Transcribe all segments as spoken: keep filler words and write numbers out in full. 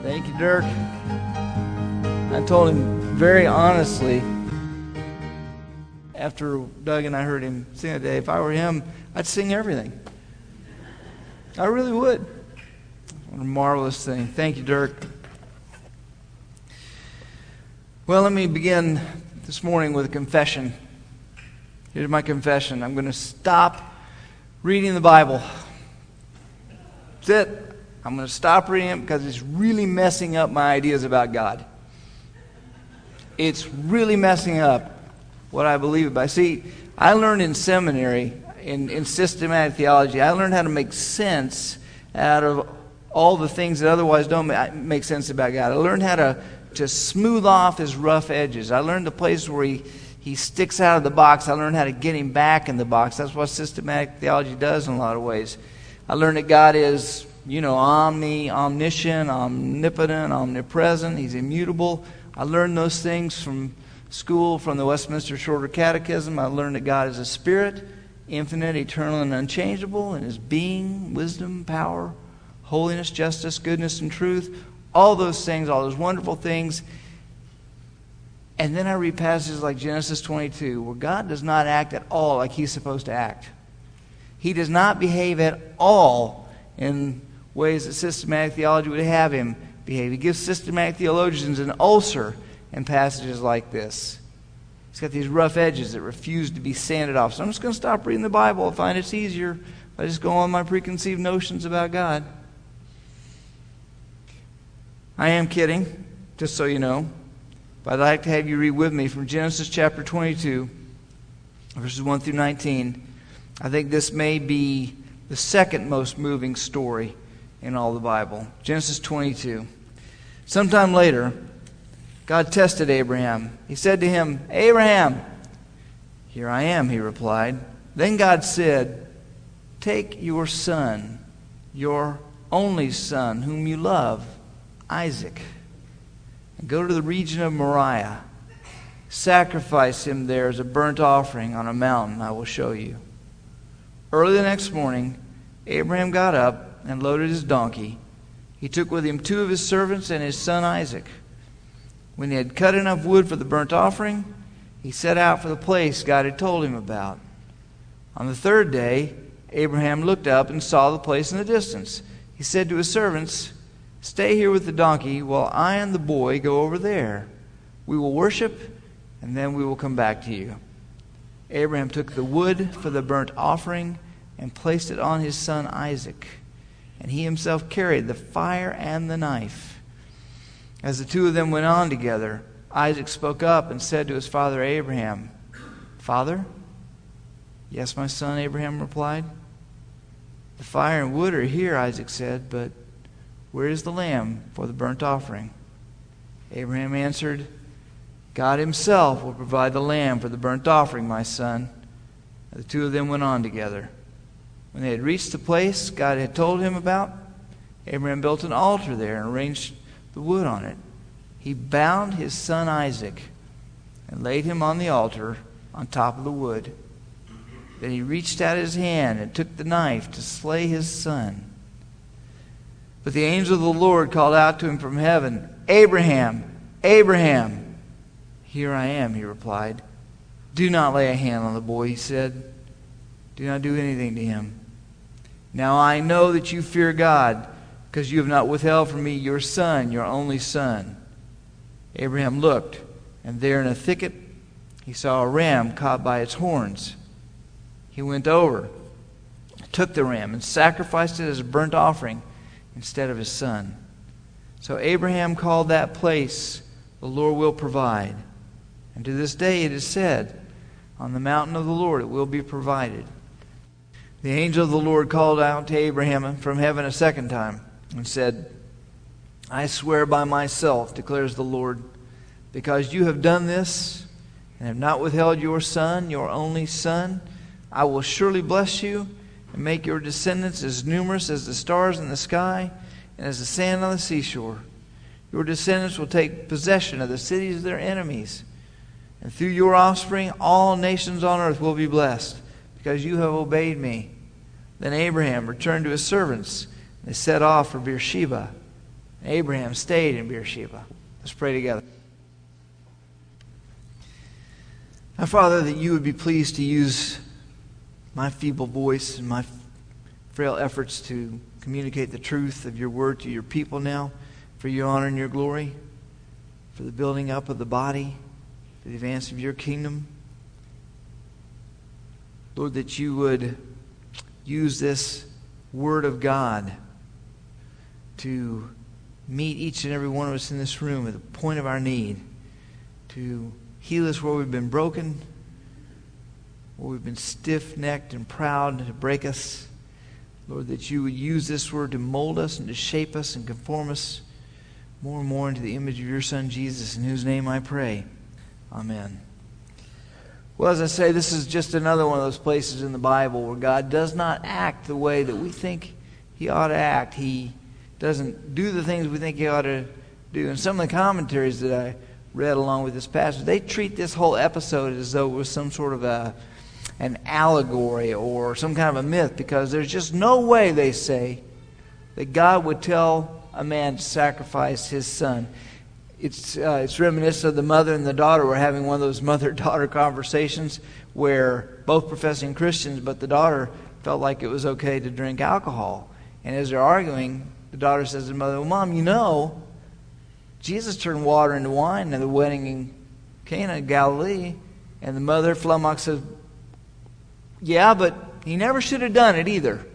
Thank you, Dirk. I told him very honestly, after Doug and I heard him sing today, if I were him, I'd sing everything. I really would. What a marvelous thing. Thank you, Dirk. Well, let me begin this morning with a confession. Here's my confession. I'm going to stop reading the Bible. That's it. I'm going to stop reading it because it's really messing up my ideas about God. It's really messing up what I believe about. See, I learned in seminary, in, in systematic theology, I learned how to make sense out of all the things that otherwise don't make sense about God. I learned how to, to smooth off his rough edges. I learned the place where he, he sticks out of the box. I learned how to get him back in the box. That's what systematic theology does in a lot of ways. I learned that God is, you know, omni, omniscient, omnipotent, omnipresent. He's immutable. I learned those things from school, from the Westminster Shorter Catechism. I learned that God is a spirit, infinite, eternal, and unchangeable in his being, wisdom, power, holiness, justice, goodness, and truth. All those things, all those wonderful things. And then I read passages like Genesis twenty-two, where God does not act at all like he's supposed to act. He does not behave at all in ways that systematic theology would have him behave. He gives systematic theologians an ulcer in passages like this. He's got these rough edges that refuse to be sanded off. So I'm just going to stop reading the Bible. I find it's easier if I just go on my preconceived notions about God. I am kidding, just so you know. But I'd like to have you read with me from Genesis chapter twenty-two, verses one through nineteen. I think this may be the second most moving story in all the Bible. Genesis twenty-two. Sometime later, God tested Abraham. He said to him, "Abraham." "Here I am," he replied. Then God said, "Take your son, your only son, whom you love, Isaac, and go to the region of Moriah. Sacrifice him there as a burnt offering on a mountain I will show you." Early the next morning, Abraham got up and loaded his donkey. He took with him two of his servants and his son Isaac. When he had cut enough wood for the burnt offering, he set out for the place God had told him about. On the third day, Abraham looked up and saw the place in the distance. He said to his servants, "Stay here with the donkey while I and the boy go over there. We will worship, and then we will come back to you." Abraham took the wood for the burnt offering and placed it on his son Isaac, and he himself carried the fire and the knife. As the two of them went on together, Isaac spoke up and said to his father Abraham, "Father?" "Yes, my son," Abraham replied. "The fire and wood are here," Isaac said, "but where is the lamb for the burnt offering?" Abraham answered, "God himself will provide the lamb for the burnt offering, my son." And the two of them went on together. When they had reached the place God had told him about, Abraham built an altar there and arranged the wood on it. He bound his son Isaac and laid him on the altar on top of the wood. Then he reached out his hand and took the knife to slay his son. But the angel of the Lord called out to him from heaven, "Abraham, Abraham." "Here I am," he replied. "Do not lay a hand on the boy," he said. "Do not do anything to him. Now I know that you fear God, because you have not withheld from me your son, your only son." Abraham looked, and there in a thicket he saw a ram caught by its horns. He went over, took the ram, and sacrificed it as a burnt offering instead of his son. So Abraham called that place, "The Lord will provide." And to this day it is said, "On the mountain of the Lord it will be provided." The angel of the Lord called out to Abraham from heaven a second time and said, "I swear by myself, declares the Lord, because you have done this and have not withheld your son, your only son, I will surely bless you and make your descendants as numerous as the stars in the sky and as the sand on the seashore. Your descendants will take possession of the cities of their enemies, and through your offspring all nations on earth will be blessed, because you have obeyed me." Then Abraham returned to his servants, and they set off for Beersheba. And Abraham stayed in Beersheba. Let's pray together. Now, Father, that you would be pleased to use my feeble voice and my frail efforts to communicate the truth of your word to your people now, for your honor and your glory, for the building up of the body, for the advance of your kingdom. Lord, that you would use this word of God to meet each and every one of us in this room at the point of our need, to heal us where we've been broken, where we've been stiff-necked and proud, to break us. Lord, that you would use this word to mold us and to shape us and conform us more and more into the image of your Son, Jesus, in whose name I pray. Amen. Well, as I say, this is just another one of those places in the Bible where God does not act the way that we think he ought to act. He doesn't do the things we think he ought to do. And some of the commentaries that I read along with this passage, they treat this whole episode as though it was some sort of a an allegory or some kind of a myth, because there's just no way, they say, that God would tell a man to sacrifice his son. It's uh, it's reminiscent of the mother and the daughter were having one of those mother-daughter conversations where both professing Christians, but the daughter felt like it was okay to drink alcohol. And as they're arguing, the daughter says to the mother, well, Mom, you know, Jesus turned water into wine at the wedding in Cana in Galilee. And the mother, flummox, says, yeah, but he never should have done it either.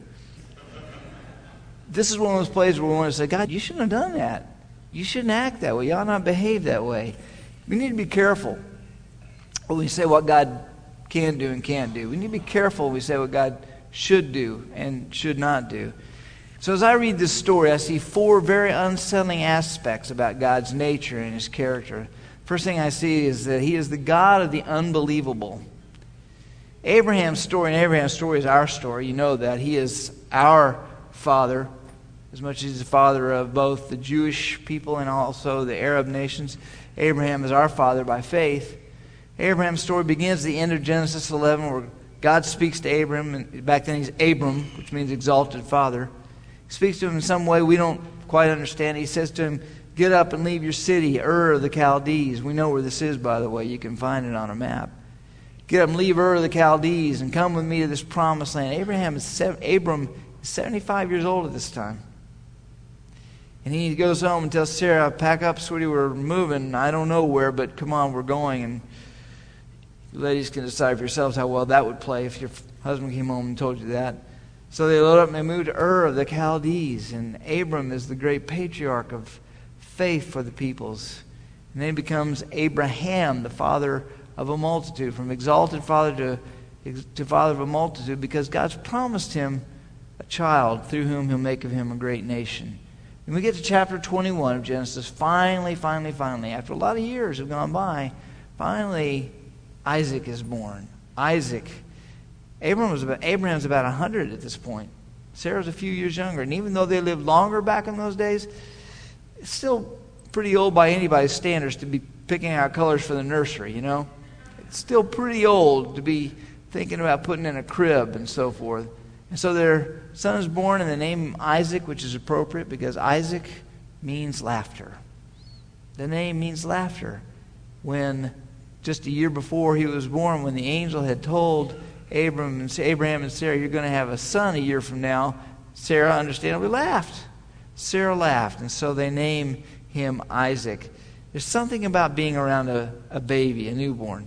This is one of those places where we want to say, God, you shouldn't have done that. You shouldn't act that way. You ought not behave that way. We need to be careful when we say what God can do and can't do. We need to be careful when we say what God should do and should not do. So as I read this story, I see four very unsettling aspects about God's nature and his character. First thing I see is that he is the God of the unbelievable. Abraham's story, and Abraham's story is our story. You know that. He is our father, as much as he's the father of both the Jewish people and also the Arab nations. Abraham is our father by faith. Abraham's story begins at the end of Genesis eleven, where God speaks to Abraham, and back then he's Abram, which means exalted father. He speaks to him in some way we don't quite understand. He says to him, get up and leave your city, Ur of the Chaldees. We know where this is, by the way. You can find it on a map. Get up and leave Ur of the Chaldees and come with me to this promised land. Abraham is seven, Abram is seventy-five years old at this time. And he goes home and tells Sarah, pack up, sweetie, we're moving. I don't know where, but come on, we're going. And you ladies can decide for yourselves how well that would play if your husband came home and told you that. So they load up and they move to Ur of the Chaldees. And Abram is the great patriarch of faith for the peoples. And then he becomes Abraham, the father of a multitude, from exalted father to, to father of a multitude, because God's promised him a child through whom he'll make of him a great nation. When we get to chapter twenty-one of Genesis, finally, finally, finally, after a lot of years have gone by, finally Isaac is born. Isaac. Abraham was about, Abraham's about one hundred at this point. Sarah's a few years younger. And even though they lived longer back in those days, it's still pretty old by anybody's standards to be picking out colors for the nursery, you know? It's still pretty old to be thinking about putting in a crib and so forth. And so their son is born, and they name him Isaac, which is appropriate because Isaac means laughter. The name means laughter. When just a year before he was born, when the angel had told Abram and Abraham and Sarah, you're going to have a son a year from now, Sarah understandably laughed. Sarah laughed, and so they name him Isaac. There's something about being around a, a baby, a newborn,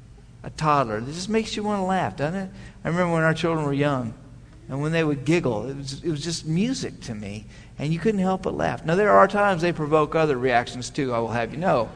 a toddler. It just makes you want to laugh, doesn't it? I remember when our children were young, and when they would giggle, it was, it was just music to me, and you couldn't help but laugh. Now, there are times they provoke other reactions too, I will have you know.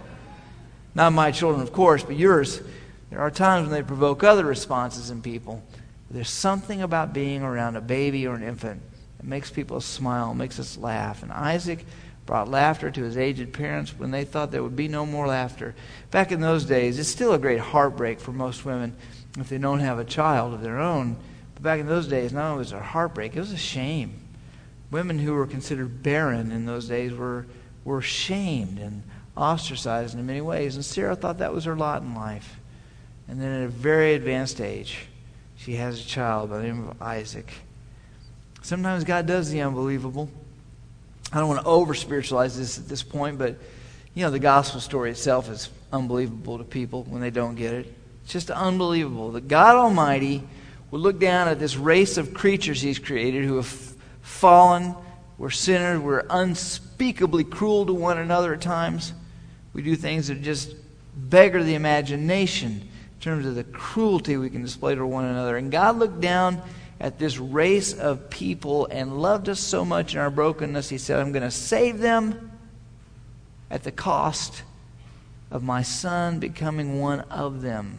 Not my children, of course, but yours. There are times when they provoke other responses in people. There's something about being around a baby or an infant that makes people smile, makes us laugh. And Isaac brought laughter to his aged parents when they thought there would be no more laughter. Back in those days, it's still a great heartbreak for most women if they don't have a child of their own. But back in those days, not only was it a heartbreak, it was a shame. Women who were considered barren in those days were, were shamed and ostracized in many ways. And Sarah thought that was her lot in life. And then at a very advanced age, she has a child by the name of Isaac. Sometimes God does the unbelievable. I don't want to over-spiritualize this at this point, but, you know, the gospel story itself is unbelievable to people when they don't get it. It's just unbelievable that God Almighty would look down at this race of creatures He's created who have fallen, we're sinners, we're unspeakably cruel to one another at times. We do things that just beggar the imagination in terms of the cruelty we can display to one another. And God looked down at this race of people and loved us so much in our brokenness, He said, I'm going to save them at the cost of my Son becoming one of them.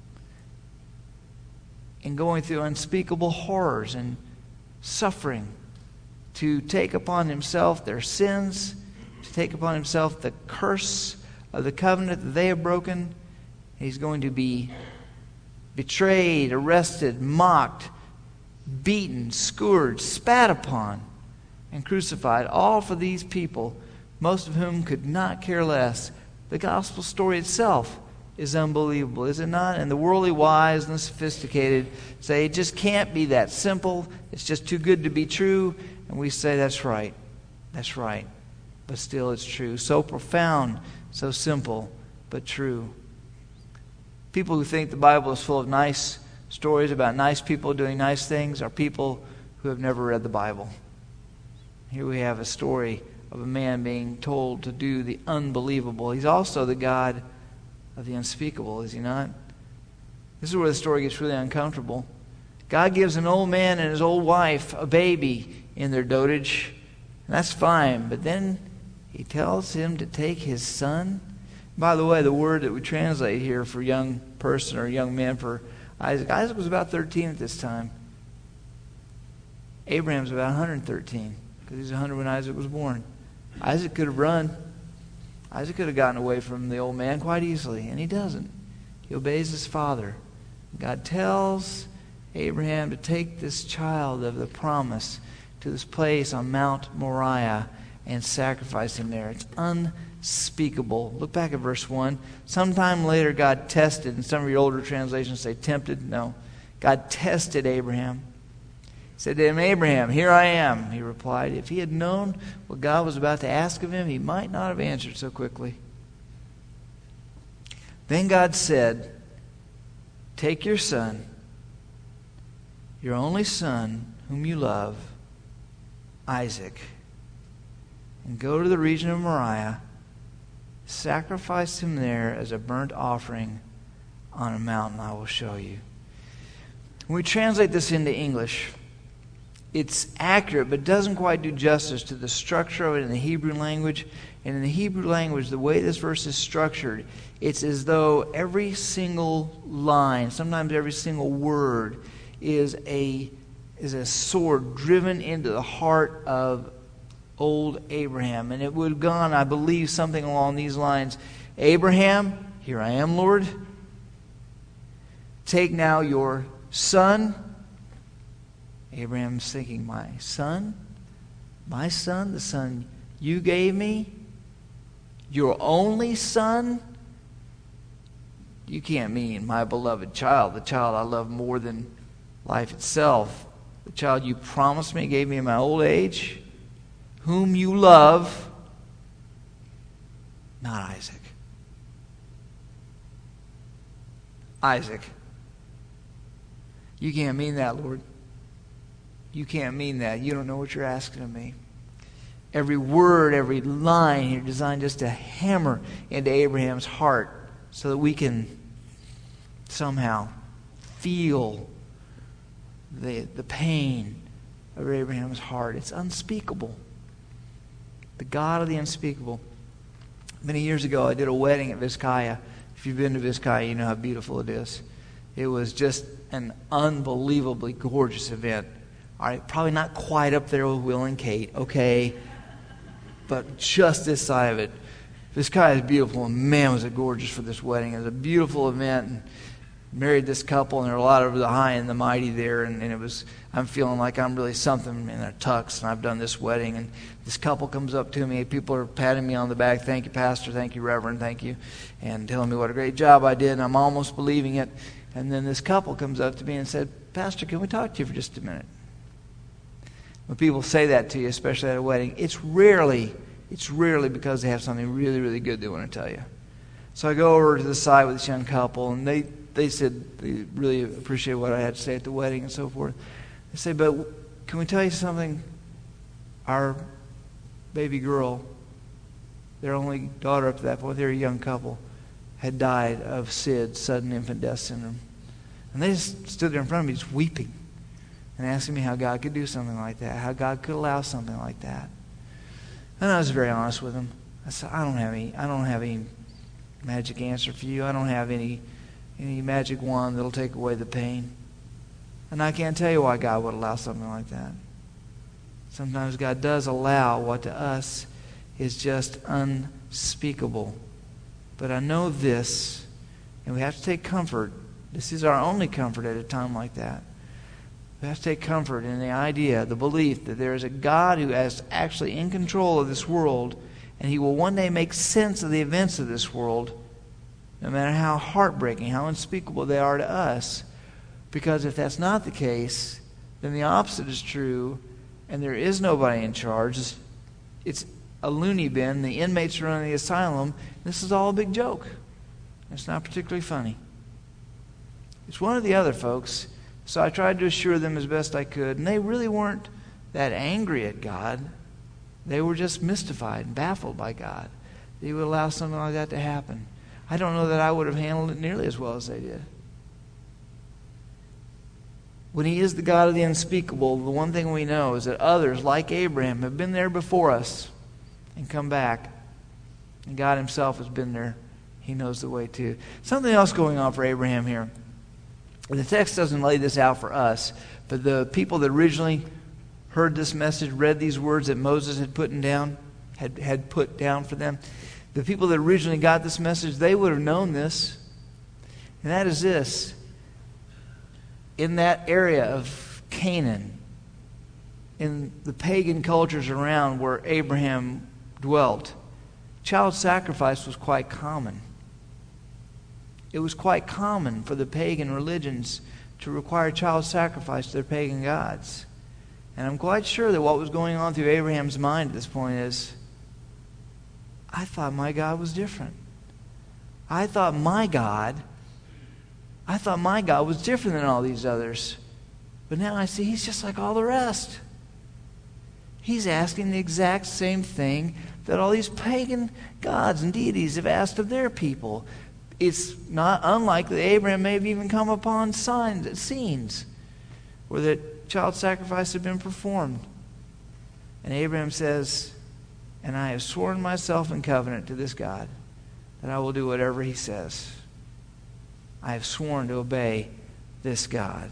And going through unspeakable horrors and suffering to take upon Himself their sins, to take upon Himself the curse of the covenant that they have broken. He's going to be betrayed, arrested, mocked, beaten, scourged, spat upon, and crucified, all for these people, most of whom could not care less. The gospel story itself is unbelievable, is it not? And the worldly wise and the sophisticated say it just can't be that simple. It's just too good to be true. And we say that's right. That's right. But still it's true. So profound, so simple, but true. People who think the Bible is full of nice stories about nice people doing nice things are people who have never read the Bible. Here we have a story of a man being told to do the unbelievable. He's also the God of the unspeakable, is He not? This is where the story gets really uncomfortable. God gives an old man and his old wife a baby in their dotage, and that's fine. But then He tells him to take his son. By the way, the word that we translate here for young person or young man for Isaac, Isaac was about thirteen at this time. Abraham's about one hundred thirteen because he's one hundred when Isaac was born. Isaac could have run. Isaac could have gotten away from the old man quite easily, and he doesn't. He obeys his father. God tells Abraham to take this child of the promise to this place on Mount Moriah and sacrifice him there. It's unspeakable. Look back at verse one. Sometime later God tested, and some of your older translations say tempted. No. God tested Abraham. He said to him, Abraham, here I am. He replied. If he had known what God was about to ask of him, he might not have answered so quickly. Then God said, take your son, your only son, whom you love, Isaac, and go to the region of Moriah, sacrifice him there as a burnt offering on a mountain I will show you. When we translate this into English, it's accurate, but doesn't quite do justice to the structure of it in the Hebrew language. And in the Hebrew language, the way this verse is structured, it's as though every single line, sometimes every single word, is a, is a sword driven into the heart of old Abraham. And it would have gone, I believe, something along these lines. Abraham, here I am, Lord. Take now your son. Abraham's thinking, my son? My son? The son you gave me? Your only son? You can't mean my beloved child, the child I love more than life itself, the child you promised me, gave me in my old age, whom you love, not Isaac. Isaac. You can't mean that, Lord. You can't mean that. You don't know what you're asking of me. Every word, every line here designed just to hammer into Abraham's heart so that we can somehow feel the, the pain of Abraham's heart. It's unspeakable. The God of the unspeakable. Many years ago, I did a wedding at Vizcaya. If you've been to Vizcaya, you know how beautiful it is. It was just an unbelievably gorgeous event. All right, probably not quite up there with Will and Kate, okay, but just this side of it. Vizcaya is beautiful, and man, was it gorgeous for this wedding. It was a beautiful event, and married this couple, and there were a lot of the high and the mighty there, and, and it was, I'm feeling like I'm really something in a tux, and I've done this wedding, and this couple comes up to me, people are patting me on the back, thank you, Pastor, thank you, Reverend, thank you, and telling me what a great job I did, and I'm almost believing it, and then this couple comes up to me and said, Pastor, can we talk to you for just a minute? when people say that to you, especially at a wedding, it's rarely, it's rarely because they have something really, really good they want to tell you. So I go over to the side with this young couple, and they, they said they really appreciate what I had to say at the wedding and so forth. They say, but can we tell you something? Our baby girl, their only daughter up to that point, they're a young couple, had died of S I D, sudden infant death syndrome. And they just stood there in front of me just weeping and asking me how God could do something like that, how God could allow something like that. And I was very honest with them. I said, I don't have any, I don't have any magic answer for you. I don't have any, any magic wand that'll take away the pain. And I can't tell you why God would allow something like that. Sometimes God does allow what to us is just unspeakable. But I know this, and we have to take comfort. This is our only comfort at a time like that. We have to take comfort in the idea, the belief that there is a God who is actually in control of this world, and He will one day make sense of the events of this world, no matter how heartbreaking, how unspeakable they are to us. Because if that's not the case, then the opposite is true, and there is nobody in charge. It's, it's a loony bin. The inmates are running the asylum. This is all a big joke. It's not particularly funny. It's one or the other, folks. So I tried to assure them as best I could, and they really weren't that angry at God. They were just mystified and baffled by God that He would allow something like that to happen. I don't know that I would have handled it nearly as well as they did. When He is the God of the unspeakable, the one thing we know is that others, like Abraham, have been there before us and come back. And God Himself has been there. He knows the way too. Something else going on for Abraham here. The text doesn't lay this out for us, but the people that originally heard this message, read these words that Moses had put down, had, had put down for them, the people that originally got this message, they would have known this. And that is this. In that area of Canaan, in the pagan cultures around where Abraham dwelt, child sacrifice was quite common. It was quite common for the pagan religions to require child sacrifice to their pagan gods. And I'm quite sure that what was going on through Abraham's mind at this point is, I thought my God was different. I thought my God, I thought my God was different than all these others. But now I see He's just like all the rest. He's asking the exact same thing that all these pagan gods and deities have asked of their people. It's not unlikely that Abraham may have even come upon signs, scenes where the child sacrifice had been performed. And Abraham says, and I have sworn myself in covenant to this God that I will do whatever He says. I have sworn to obey this God.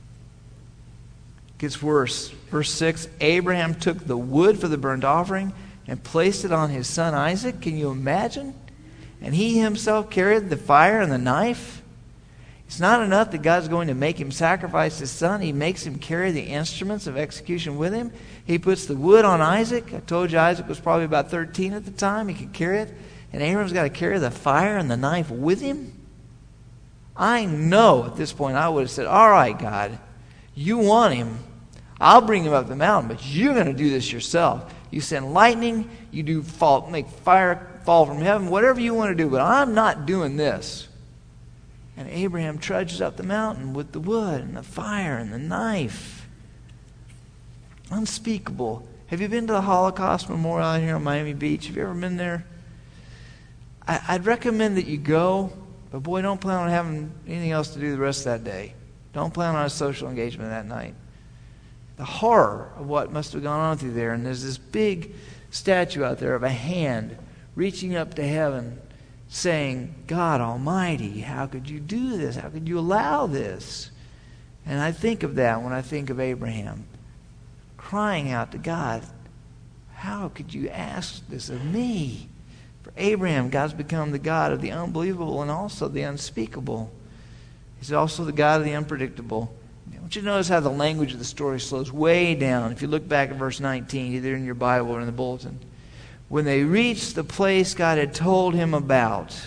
It gets worse. Verse six, Abraham took the wood for the burnt offering and placed it on his son Isaac. Can you imagine? And he himself carried the fire and the knife. It's not enough that God's going to make him sacrifice his son. He makes him carry the instruments of execution with him. He puts the wood on Isaac. I told you Isaac was probably about thirteen at the time. He could carry it. And Abraham's got to carry the fire and the knife with him. I know at this point I would have said, all right, God, you want him. I'll bring him up the mountain, but you're going to do this yourself. You send lightning. You do fall, make fire fall from heaven, whatever you want to do, but I'm not doing this. And Abraham trudges up the mountain with the wood and the fire and the knife. Unspeakable. Have you been to the Holocaust Memorial out here on Miami Beach? Have you ever been there? I, I'd recommend that you go, but boy, don't plan on having anything else to do the rest of that day. Don't plan on a social engagement that night. The horror of what must have gone on through there, and there's this big statue out there of a hand reaching up to heaven, saying, God Almighty, how could you do this? How could you allow this? And I think of that when I think of Abraham, crying out to God, how could you ask this of me? For Abraham, God's become the God of the unbelievable and also the unspeakable. He's also the God of the unpredictable. I want you to notice how the language of the story slows way down. If you look back at verse nineteen, either in your Bible or in the bulletin. When they reached the place God had told him about,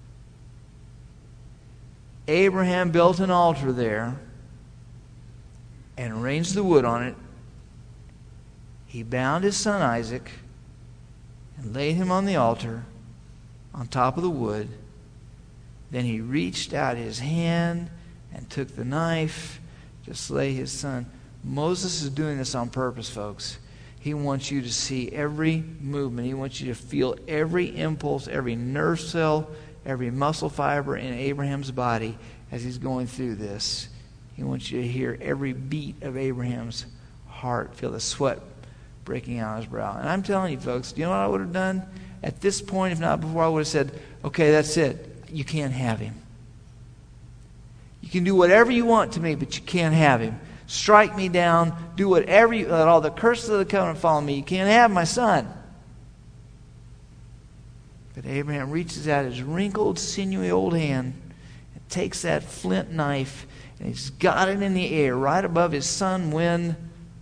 Abraham built an altar there and arranged the wood on it He bound his son Isaac and laid him on the altar on top of the wood. Then he reached out his hand and took the knife to slay his son. Moses is doing this on purpose, folks. He wants you to see every movement. He wants you to feel every impulse, every nerve cell, every muscle fiber in Abraham's body as he's going through this. He wants you to hear every beat of Abraham's heart, feel the sweat breaking out on his brow. And I'm telling you, folks, do you know what I would have done? At this point, if not before, I would have said, okay, that's it. You can't have him. You can do whatever you want to me, but you can't have him. Strike me down. Do whatever you... Let all the curses of the covenant follow me. You can't have my son. But Abraham reaches out his wrinkled, sinewy old hand and takes that flint knife, and he's got it in the air right above his son when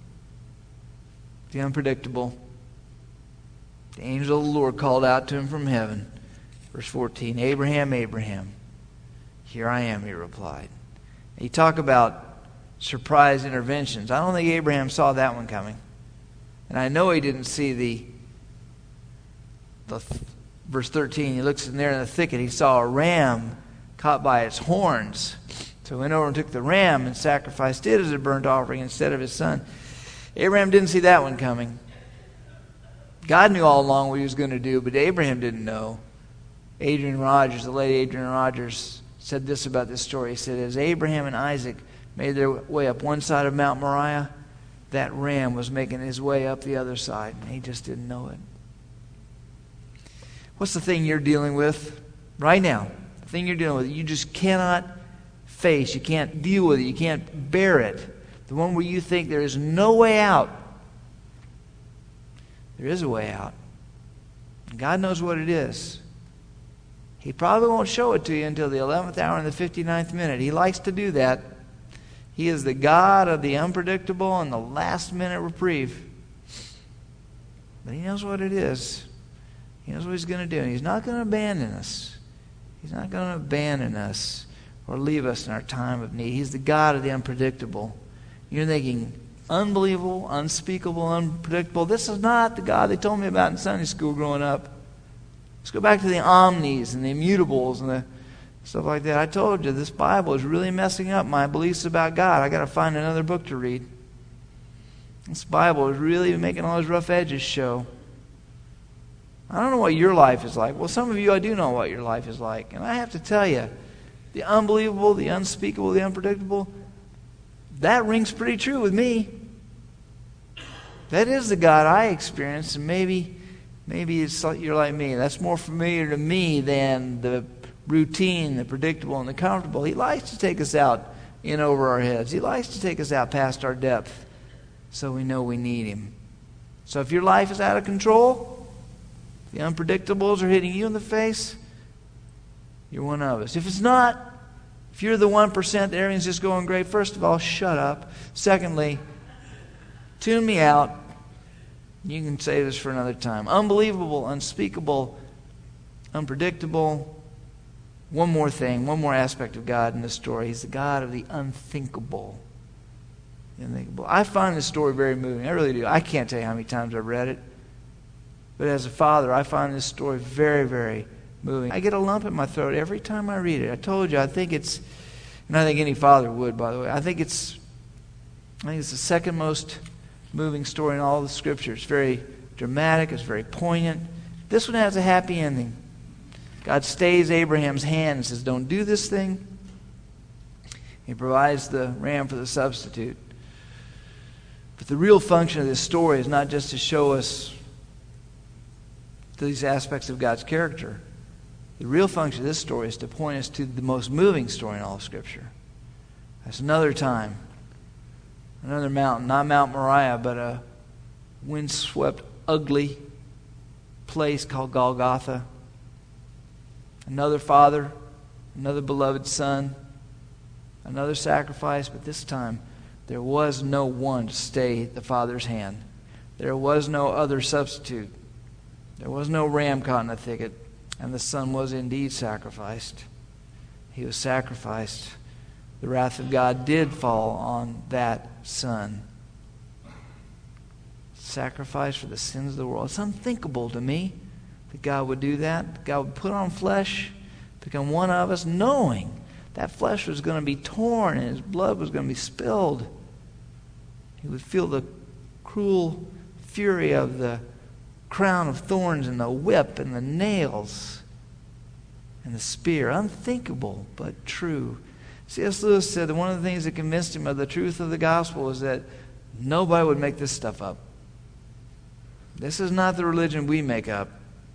the unpredictable, the angel of the Lord called out to him from heaven. Verse fourteen, Abraham, Abraham. Here I am, he replied. And you talk about surprise interventions. I don't think Abraham saw that one coming. And I know he didn't see the, the verse thirteen, he looks in there in the thicket. He saw a ram caught by its horns. So he went over and took the ram and sacrificed it as a burnt offering instead of his son. Abraham didn't see that one coming. God knew all along what he was going to do, but Abraham didn't know. Adrian Rogers, the late Adrian Rogers, said this about this story. He said, as Abraham and Isaac made their way up one side of Mount Moriah, that ram was making his way up the other side, and he just didn't know it. What's the thing you're dealing with right now? The thing you're dealing with, you just cannot face. You can't deal with it. You can't bear it. The one where you think there is no way out. There is a way out. God knows what it is. He probably won't show it to you until the eleventh hour and the fifty-ninth minute. He likes to do that. He is the God of the unpredictable and the last minute reprieve. But he knows what it is. He knows what he's going to do. And he's not going to abandon us. He's not going to abandon us or leave us in our time of need. He's the God of the unpredictable. You're thinking, unbelievable, unspeakable, unpredictable. This is not the God they told me about in Sunday school growing up. Let's go back to the omnis and the immutables and the stuff like that. I told you, this Bible is really messing up my beliefs about God. I got to find another book to read. This Bible is really making all those rough edges show. I don't know what your life is like. Well, some of you, I do know what your life is like. And I have to tell you, the unbelievable, the unspeakable, the unpredictable, that rings pretty true with me. That is the God I experience, and maybe maybe it's like you're like me. That's more familiar to me than the routine, the predictable, and the comfortable. He likes to take us out in over our heads. He likes to take us out past our depth so we know we need Him. So if your life is out of control, the unpredictables are hitting you in the face, you're one of us. If it's not, if you're the one percent that everything's just going great, first of all, shut up. Secondly, tune me out. You can save this for another time. Unbelievable, unspeakable, unpredictable. One more thing, one more aspect of God in this story. He's the God of the unthinkable. The unthinkable. I find this story very moving. I really do. I can't tell you how many times I've read it. But as a father, I find this story very, very moving. I get a lump in my throat every time I read it. I told you, I think it's, and I think any father would, by the way, I think it's, I think it's the second most moving story in all the Scripture. It's very dramatic. It's very poignant. This one has a happy ending. God stays Abraham's hand and says, don't do this thing. He provides the ram for the substitute. But the real function of this story is not just to show us these aspects of God's character. The real function of this story is to point us to the most moving story in all of Scripture. That's another time, another mountain, not Mount Moriah, but a windswept, ugly place called Golgotha. Another father, another beloved son, another sacrifice, but this time there was no one to stay the Father's hand. There was no other substitute. There was no ram caught in a thicket, and the Son was indeed sacrificed. He was sacrificed. The wrath of God did fall on that Son. sacrifice for the sins of the world. It's unthinkable to me that God would do that. God would put on flesh, become one of us, knowing that flesh was going to be torn and his blood was going to be spilled. He would feel the cruel fury of the crown of thorns and the whip and the nails and the spear. Unthinkable, but true. C S Lewis said that one of the things that convinced him of the truth of the gospel was that nobody would make this stuff up. This is not the religion we make up.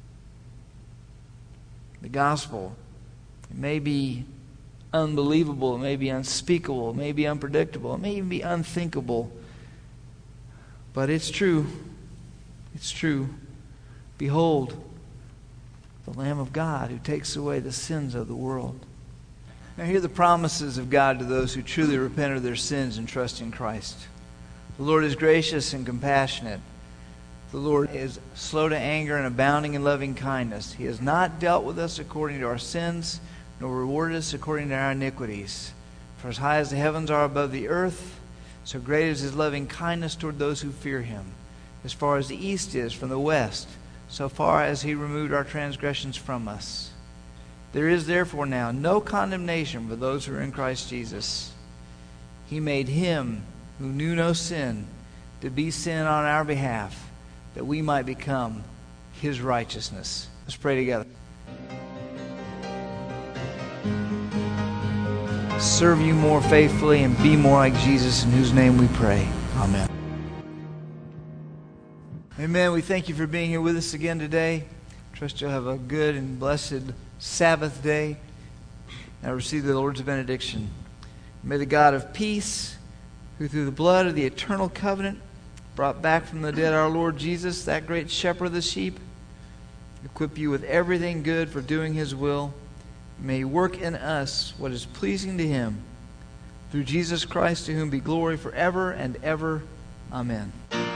The gospel, it may be unbelievable, it may be unspeakable, it may be unpredictable, it may even be unthinkable, but it's true. It's true. Behold, the Lamb of God who takes away the sins of the world. Now hear the promises of God to those who truly repent of their sins and trust in Christ. The Lord is gracious and compassionate. The Lord is slow to anger and abounding in loving kindness. He has not dealt with us according to our sins, nor rewarded us according to our iniquities. For as high as the heavens are above the earth, so great is his loving kindness toward those who fear him. As far as the east is from the west, so far as he removed our transgressions from us. There is therefore now no condemnation for those who are in Christ Jesus. He made him who knew no sin to be sin on our behalf, that we might become his righteousness. Let's pray together. Serve you more faithfully and be more like Jesus, in whose name we pray. Amen. Amen. We thank you for being here with us again today. Trust you'll have a good and blessed Sabbath day. Now receive the Lord's benediction. May the God of peace, who through the blood of the eternal covenant brought back from the dead our Lord Jesus, that great shepherd of the sheep, equip you with everything good for doing his will. May he work in us what is pleasing to him. Through Jesus Christ, to whom be glory forever and ever. Amen.